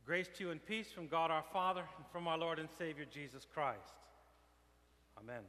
Grace to you and peace from God our Father and from our Lord and Savior Jesus Christ. Amen.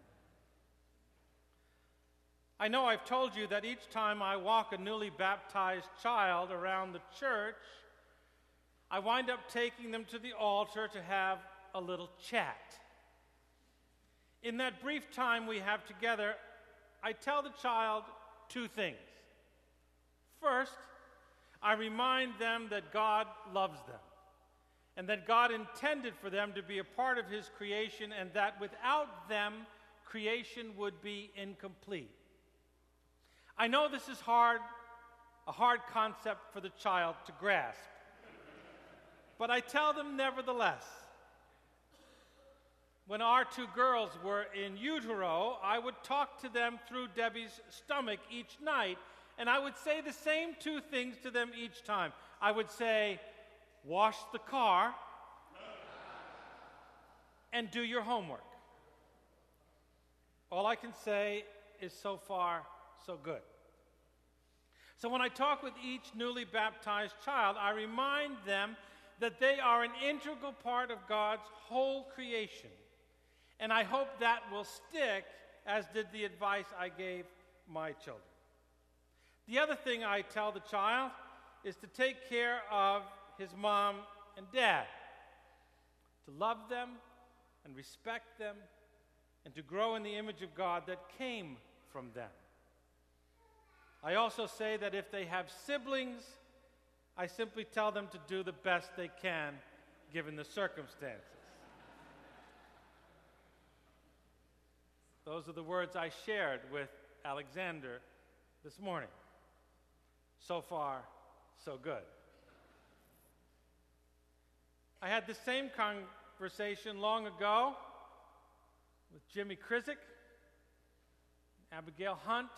I know I've told you that each time I walk a newly baptized child around the church, I wind up taking them to the altar to have a little chat. In that brief time we have together, I tell the child two things. First, I remind them that God loves them, and that God intended for them to be a part of His creation, and that without them, creation would be incomplete. I know this is a hard concept for the child to grasp, but I tell them nevertheless. When our two girls were in utero, I would talk to them through Debbie's stomach each night, and I would say the same two things to them each time. I would say, wash the car, and do your homework. All I can say is so far, so good. So when I talk with each newly baptized child, I remind them that they are an integral part of God's whole creation. And I hope that will stick, as did the advice I gave my children. The other thing I tell the child is to take care of his mom and dad, to love them and respect them, and to grow in the image of God that came from them. I also say that if they have siblings, I simply tell them to do the best they can given the circumstances. Those are the words I shared with Alexander this morning. So far, so good. I had the same conversation long ago with Jimmy Krizik, Abigail Hunt.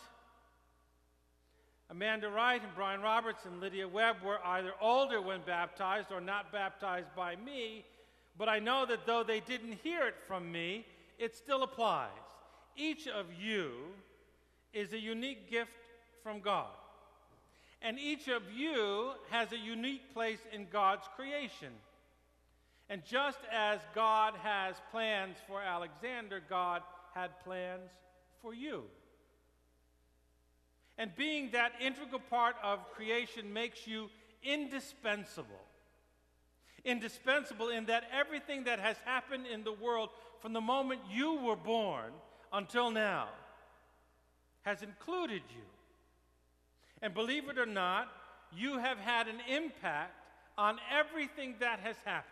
Amanda Wright and Brian Roberts and Lydia Webb were either older when baptized or not baptized by me, but I know that though they didn't hear it from me, it still applies. Each of you is a unique gift from God, and each of you has a unique place in God's creation. And just as God has plans for Alexander, God had plans for you. And being that integral part of creation makes you indispensable. Indispensable in that everything that has happened in the world from the moment you were born until now has included you. And believe it or not, you have had an impact on everything that has happened.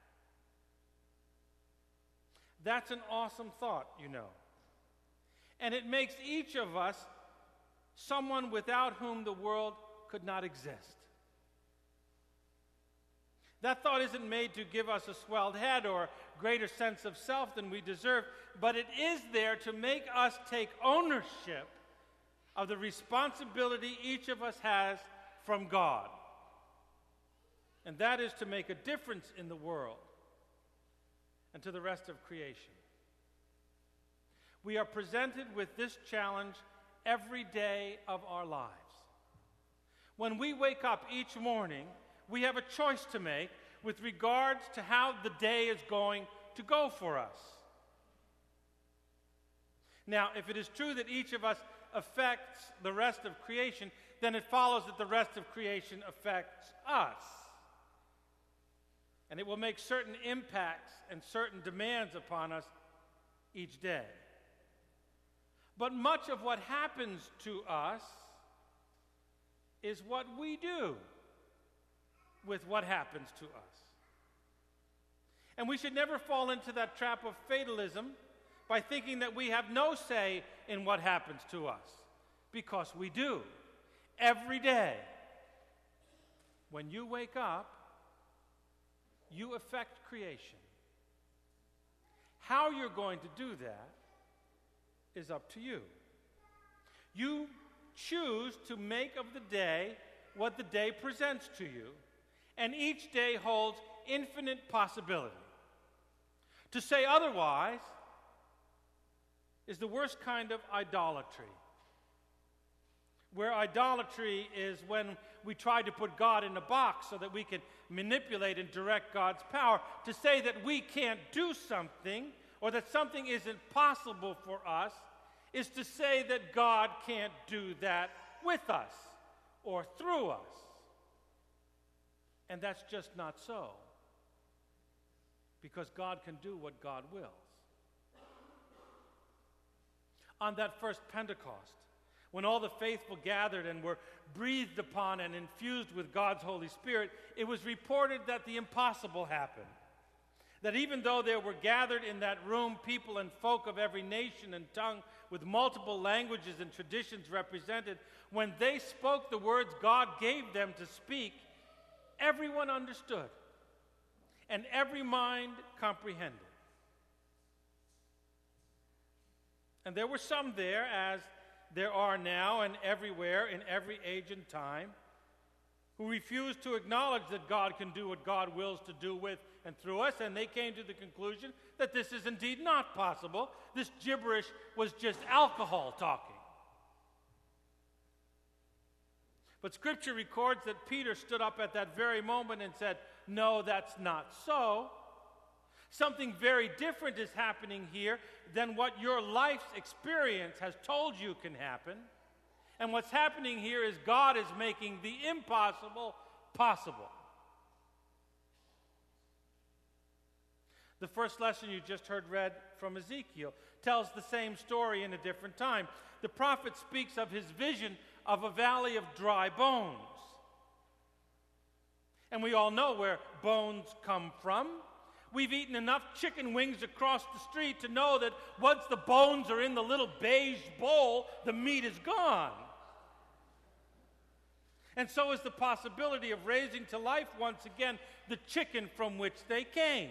That's an awesome thought, you know. And it makes each of us someone without whom the world could not exist. That thought isn't made to give us a swelled head or a greater sense of self than we deserve, but it is there to make us take ownership of the responsibility each of us has from God. And that is to make a difference in the world and to the rest of creation. We are presented with this challenge every day of our lives. When we wake up each morning, we have a choice to make with regards to how the day is going to go for us. Now, if it is true that each of us affects the rest of creation, then it follows that the rest of creation affects us. And it will make certain impacts and certain demands upon us each day. But much of what happens to us is what we do with what happens to us. And we should never fall into that trap of fatalism by thinking that we have no say in what happens to us, because we do. Every day, when you wake up, you affect creation. How you're going to do that is up to you. You choose to make of the day what the day presents to you, and each day holds infinite possibility. To say otherwise is the worst kind of idolatry. Where idolatry is when we try to put God in a box so that we can manipulate and direct God's power. To say that we can't do something or that something isn't possible for us is to say that God can't do that with us or through us. And that's just not so. Because God can do what God wills. On that first Pentecost, when all the faithful gathered and were breathed upon and infused with God's Holy Spirit, it was reported that the impossible happened. That even though there were gathered in that room people and folk of every nation and tongue with multiple languages and traditions represented, when they spoke the words God gave them to speak, everyone understood and every mind comprehended. And there were some there, as there are now and everywhere in every age and time, who refused to acknowledge that God can do what God wills to do with and through us, and they came to the conclusion that this is indeed not possible. This gibberish was just alcohol talking. But Scripture records that Peter stood up at that very moment and said, "No, that's not so. Something very different is happening here than what your life's experience has told you can happen. And what's happening here is God is making the impossible possible." The first lesson you just heard read from Ezekiel tells the same story in a different time. The prophet speaks of his vision of a valley of dry bones. And we all know where bones come from. We've eaten enough chicken wings across the street to know that once the bones are in the little beige bowl, the meat is gone. And so is the possibility of raising to life once again the chicken from which they came.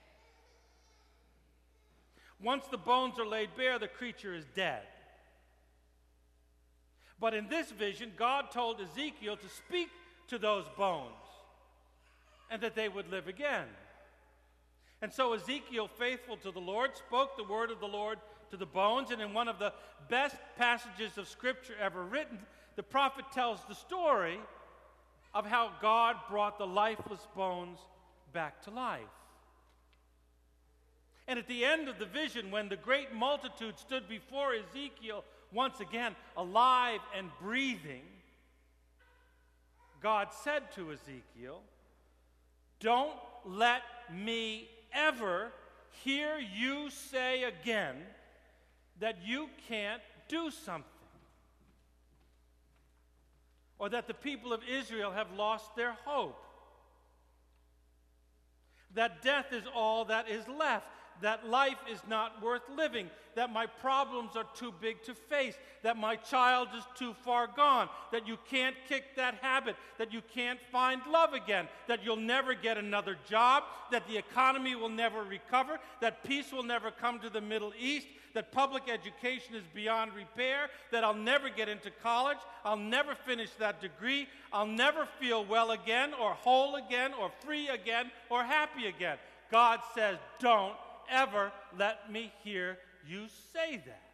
Once the bones are laid bare, the creature is dead. But in this vision, God told Ezekiel to speak to those bones and that they would live again. And so Ezekiel, faithful to the Lord, spoke the word of the Lord to the bones, and in one of the best passages of Scripture ever written, the prophet tells the story of how God brought the lifeless bones back to life. And at the end of the vision, when the great multitude stood before Ezekiel, once again alive and breathing, God said to Ezekiel, "Don't let me ever hear you say again that you can't do something, or that the people of Israel have lost their hope, that death is all that is left, that life is not worth living, that my problems are too big to face, that my child is too far gone, that you can't kick that habit, that you can't find love again, that you'll never get another job, that the economy will never recover, that peace will never come to the Middle East, that public education is beyond repair, that I'll never get into college, I'll never finish that degree, I'll never feel well again, or whole again, or free again, or happy again." God says, "Don't ever let me hear you say that."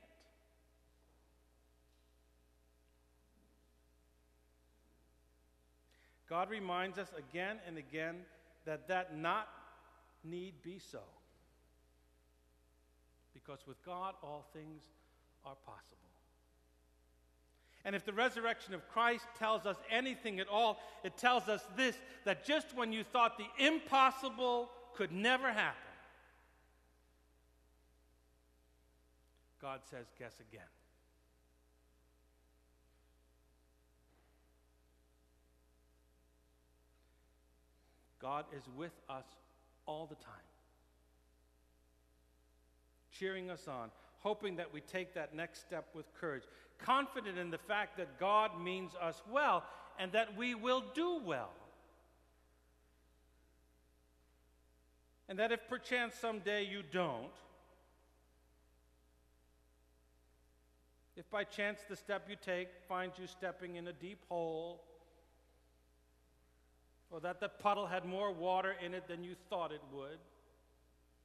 God reminds us again and again that that not need be so. Because with God, all things are possible. And if the resurrection of Christ tells us anything at all, it tells us this, that just when you thought the impossible could never happen, God says, "Guess again." God is with us all the time, cheering us on, hoping that we take that next step with courage, confident in the fact that God means us well and that we will do well. And that if perchance someday you don't, if by chance the step you take finds you stepping in a deep hole, or that the puddle had more water in it than you thought it would,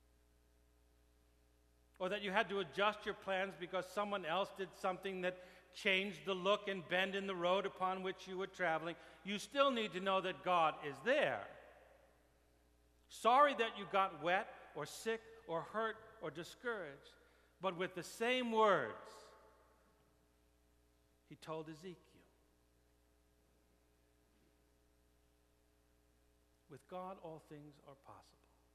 or that you had to adjust your plans because someone else did something that changed the look and bend in the road upon which you were traveling, you still need to know that God is there. Sorry that you got wet or sick or hurt or discouraged, but with the same words he told Ezekiel. With God, all things are possible.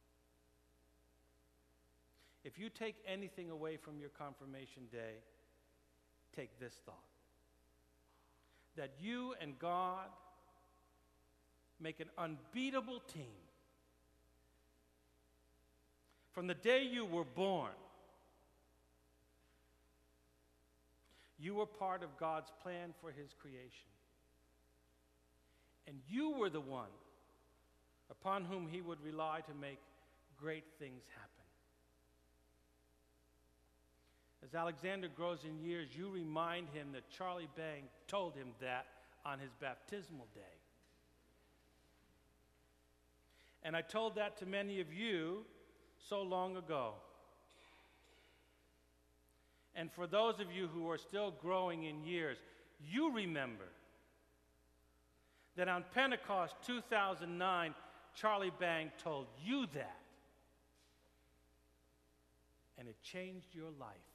If you take anything away from your confirmation day, take this thought: that you and God make an unbeatable team. From the day you were born, you were part of God's plan for his creation. And you were the one upon whom he would rely to make great things happen. As Alexander grows in years, you remind him that Charlie Bang told him that on his baptismal day. And I told that to many of you so long ago. And for those of you who are still growing in years, you remember that on Pentecost 2009, Charlie Bang told you that. And it changed your life.